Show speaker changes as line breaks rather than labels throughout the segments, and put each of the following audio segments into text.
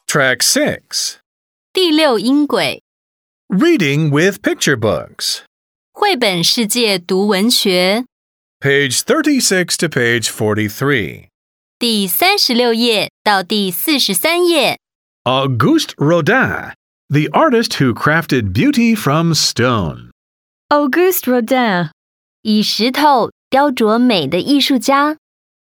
Track 6.
第6音轨
Reading with picture books.
绘本世界读文学
Page 36 to page 43.
第36页到第43页
Auguste Rodin, the artist who crafted beauty from stone.
Auguste Rodin,
以石头雕琢美的艺术家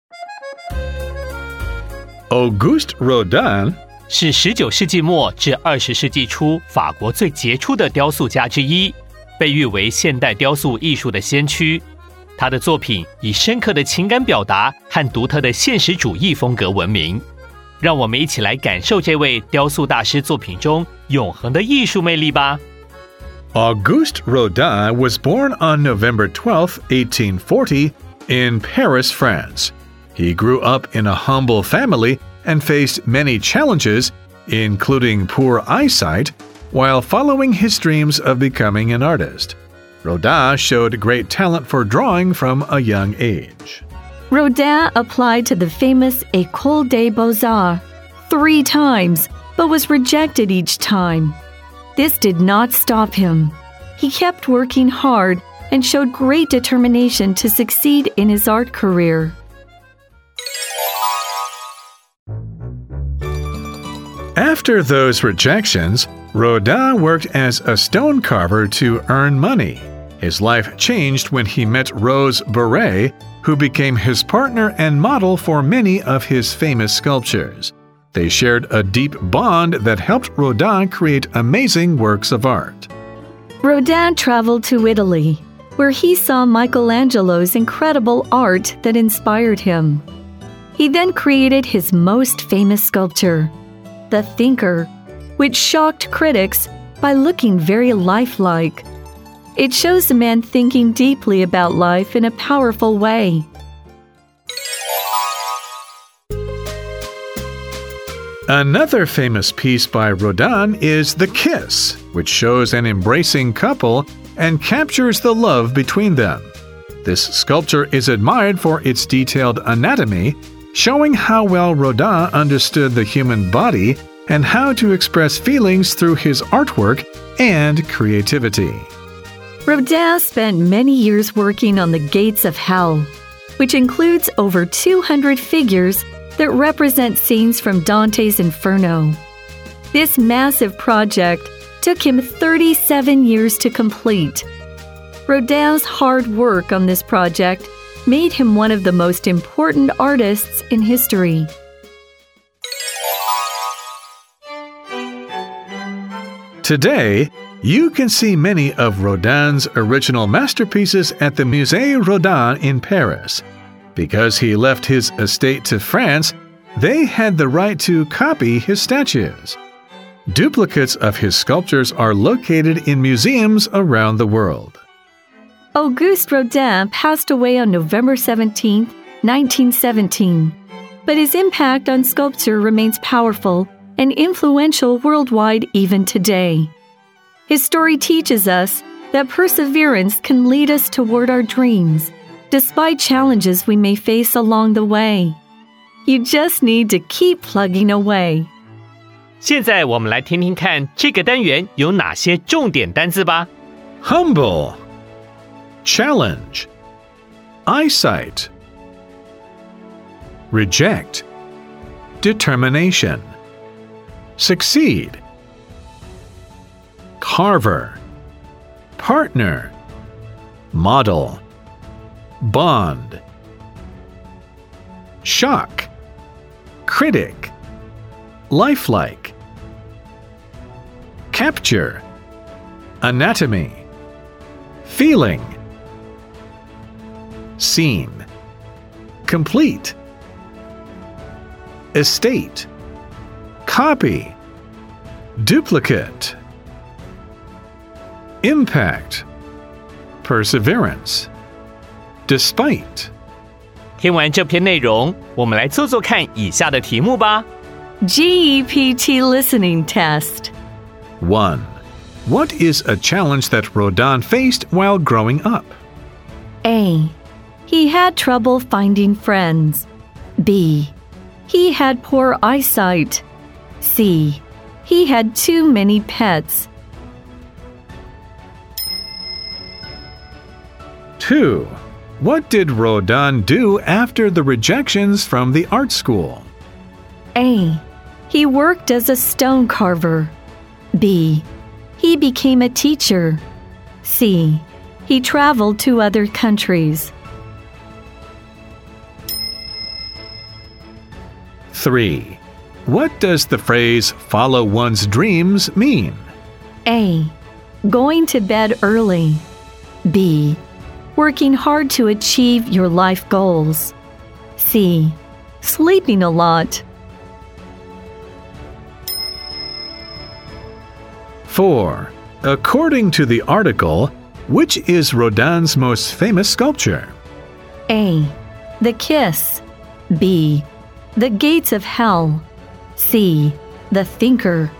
Auguste Rodin
是19世纪末至20世纪初法国最杰出的雕塑家之一，被誉为现代雕塑艺术的先驱。他的作品以深刻的情感表达和独特的现实主义风格闻名。让我们一起来感受这位雕塑大师作品中永恒的艺术魅力吧。
Auguste Rodin was born on November 12, 1840, in Paris, France. He grew up in a humble family and faced many challenges, including poor eyesight, while following his dreams of becoming an artist. Rodin showed great talent for drawing from a young age.
Rodin applied to the famous École des Beaux-Arts 3 times, but was rejected each time. This did not stop him. He kept working hard and showed great determination to succeed in his art career.
After those rejections, Rodin worked as a stone carver to earn money. His life changed when he met Rose Beuret, who became his partner and model for many of his famous sculptures. They shared a deep bond that helped Rodin create amazing works of art.
Rodin traveled to Italy, where he saw Michelangelo's incredible art that inspired him. He then created his most famous sculpture, The Thinker, which shocked critics by looking very lifelike. It shows a man thinking deeply about life in a powerful way.
Another famous piece by Rodin is The Kiss, which shows an embracing couple and captures the love between them. This sculpture is admired for its detailed anatomy, showing how well Rodin understood the human body and how to express feelings through his artwork and creativity.
Rodin spent many years working on the Gates of Hell, which includes over 200 figures that represent scenes from Dante's Inferno. This massive project took him 37 years to complete. Rodin's hard work on this project made him one of the most important artists in history.
Today, you can see many of Rodin's original masterpieces at the Musée Rodin in Paris. Because he left his estate to France, they had the right to copy his statues. Duplicates of his sculptures are located in museums around the world.
Auguste Rodin passed away on November 17, 1917, but his impact on sculpture remains powerful and influential worldwide even today. His story teaches us that perseverance can lead us toward our dreams, despite challenges we may face along the way. You just need to keep plugging away.
现在我们来听听看这个单元有哪些重点单字吧。
Humble, challenge, eyesight, reject, determination, succeed, carver, partner, model, bond, shock, critic, lifelike, capture, anatomy, feeling, scene, complete, estate, copy, duplicate, impact, perseverance, despite.
听完这篇内容，我们来做做看以下的题目吧。
GEPT listening test.
1. What is a challenge that Rodin faced while growing up?
A. He had trouble finding friends. B. He had poor eyesight. C. He had too many pets.
2. What did Rodin do after the rejections from the art school?
A. He worked as a stone carver. B. He became a teacher. C. He traveled to other countries.
3. What does the phrase follow one's dreams mean?
A. Going to bed early. B. Working hard to achieve your life goals. C. Sleeping a lot.
4. According to the article, which is Rodin's most famous sculpture?
A. The Kiss. B. The Gates of Hell. C. The Thinker.